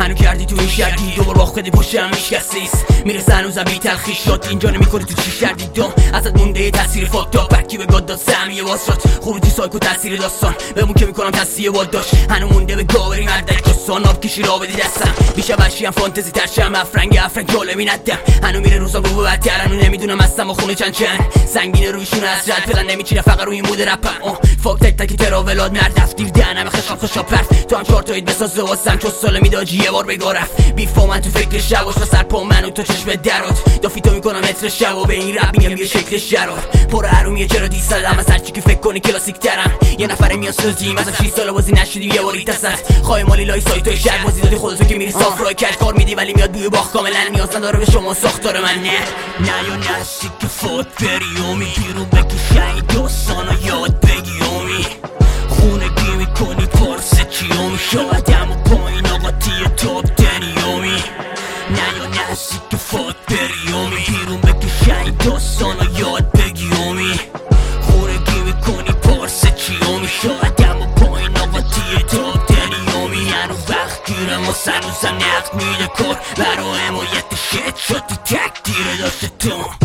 هنو کردی تو این شردی دوبار باخت بدی پشتم میشکستیست میرسه هنوزم بی تلخیش شد اینجا نمیکنی تو چی شردی دم ازت مونده یه تاثیر فاکتا بکی به گاد داد سهمیه واسات خروجی سایکو تاثیر داستان بمون که میکنم تصیه واد داشت هنو مونده به گاوری مردک داستان آب کشی را بدی دستم بیشه وشی هم فانتزی ترشم افرنگ جالبی ندم هنو میره روزا رو بدتر هنو نمیدونم هستم و خونه چند سنگینه رویشون اسرد پلن نمیچینه فقط روی مود رپم فاک تک تکی تراولاد مرد دفتیر دهنم خشاب خشاب پرد تو هم چارتایید بساز واسم چو ساله میداجی یه بار بگا رفت بیفا من تو فکر شواش و سر پا منو تو چشم درات دافیتو میکنم متر شب و به این رپ میگم یه شکل شرار پر حرومیه چرا دیست دادم از هرچی که فکر کنی کلاسیک ترم یه نفر میان سازیم از 6 سال بازی نشدی یه باری تست خواهی مالی لای سایتای شهر بازی دادی خودتو که میری صاف راه کش کار میدی ولی میاد بوی باخت کاملا نیاز نداره به شما ساختار من نه یا نسی که فوت بری اومی بیرون بکشی این داستانو یاد بگی اومی خونگی میکنی پارسه چی اومی شادم و پایین آقا تیه تاب دنی اومی یا نسی که فوت بری اومی بیرون بکشی این داستانو یاد بگی اومی خونگی میکنی پارسه چی اومی شادم و پایین آقا تیه تاب دنی اومی هنو وقت گیرم و سنوزم نقد میده کار برا حمایت شد شد تو تکدیر داشته تو